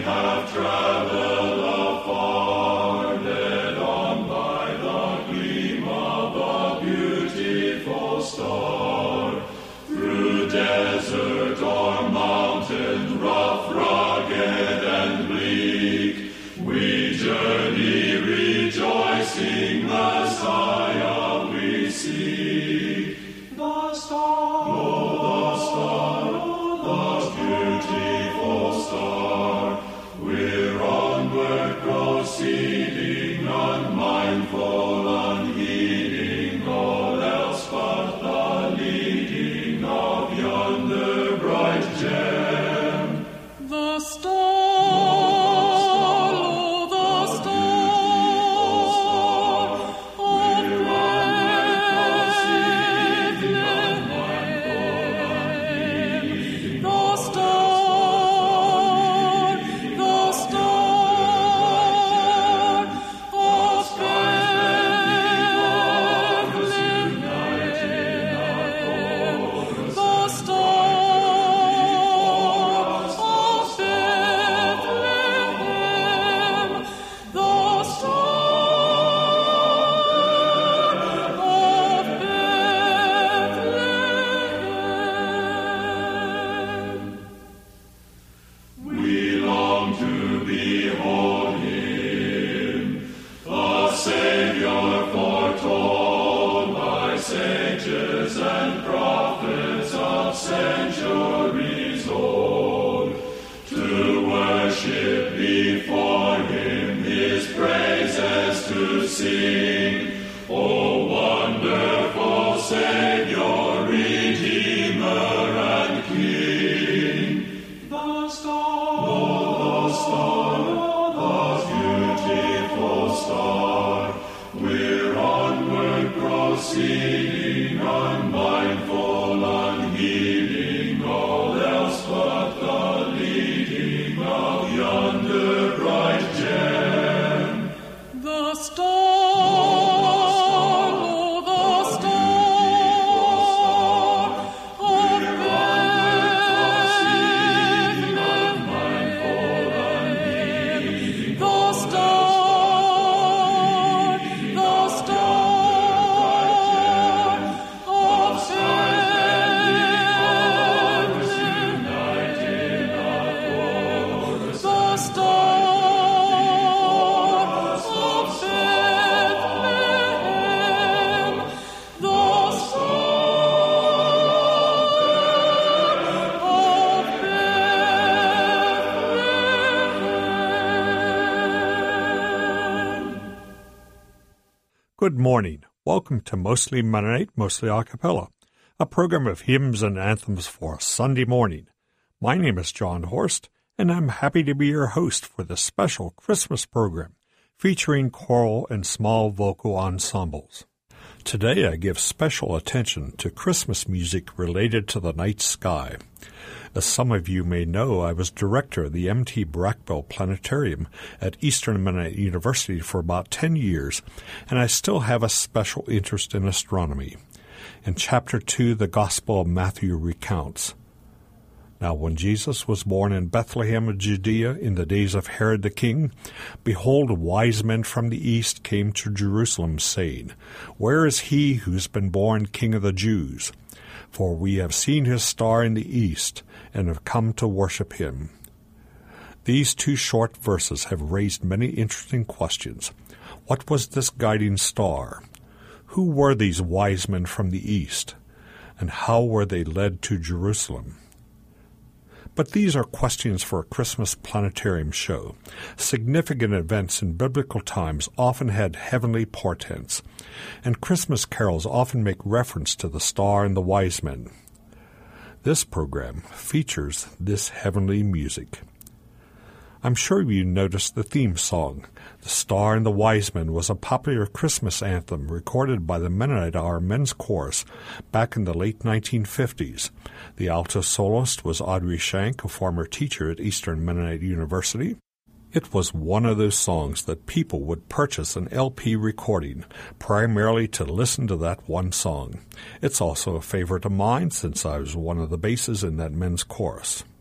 have traveled afar, led on by the gleam of a beautiful star, through desert or mountain, rough, rugged, and bleak, we journey rejoicing, Messiah we seek. The star, the beautiful star, we're onward proceeding, unmindful, unheeding all else but the leading of yonder bright gem. The star, oh, the star of Bethlehem. The star of Bethlehem. The We long to behold him, the Savior foretold by sages and prophets of centuries old, to worship before him, his praises to sing. O wonderful Savior, Redeemer and King. The beautiful star, we're onward proceeding, unmindful, unheeding all else but the leading of yonder bright gem. The star, oh, the star of Bethlehem. The star of Bethlehem. The star of Bethlehem. The star of Bethlehem. Good morning. Welcome to Mostly Mennonite, Mostly A Cappella, a program of hymns and anthems for Sunday morning. My name is John Horst, and I'm happy to be your host for this special Christmas program featuring choral and small vocal ensembles. Today I give special attention to Christmas music related to the night sky. As some of you may know, I was director of the M.T. Brackbill Planetarium at Eastern Mennonite University for about 10 years, and I still have a special interest in astronomy. In Chapter 2, the Gospel of Matthew recounts, Now when Jesus was born in Bethlehem of Judea in the days of Herod the king, behold, wise men from the east came to Jerusalem, saying, Where is he who's been born King of the Jews? For we have seen his star in the east, and have come to worship him. These two short verses have raised many interesting questions. What was this guiding star? Who were these wise men from the east? And how were they led to Jerusalem? But these are questions for a Christmas planetarium show. Significant events in biblical times often had heavenly portents, and Christmas carols often make reference to the star and the wise men. This program features this heavenly music. I'm sure you noticed the theme song. The Star and the Wise Men was a popular Christmas anthem recorded by the Mennonite Hour Men's Chorus back in the late 1950s. The alto soloist was Audrey Shank, a former teacher at Eastern Mennonite University. It was one of those songs that people would purchase an LP recording, primarily to listen to that one song. It's also a favorite of mine since I was one of the basses in that men's chorus.